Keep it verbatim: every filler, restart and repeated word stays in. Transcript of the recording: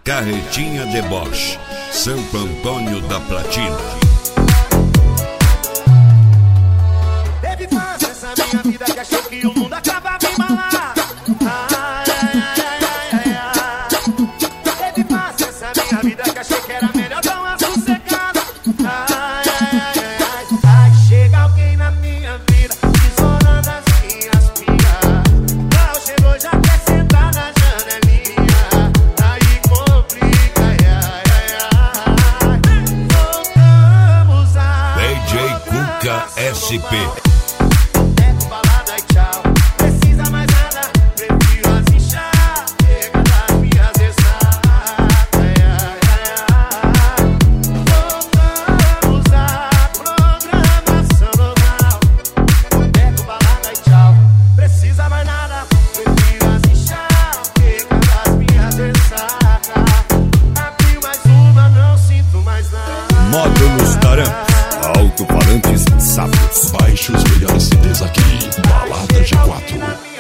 Carretinha de Bosch, Santo Antônio da Platina. Teve fácil essa minha vida que achou que o mundo acabava em malar. Ai, ai, ai, ai, ai, ai. Teve fácil essa minha vida que achei que era melhor dar uma sossegada. Ai, ai, ai, ai, ai. Chega alguém na minha vida, desolando as minhas pias. Não chegou, já quer sentar na janelinha. Aí complica, ai, ai, ai, ai. Voltamos a D J Cuca S P. Módulos Taramp, alto-falantes sábios. Baixe os melhores C Ds aqui, Balada G quatro.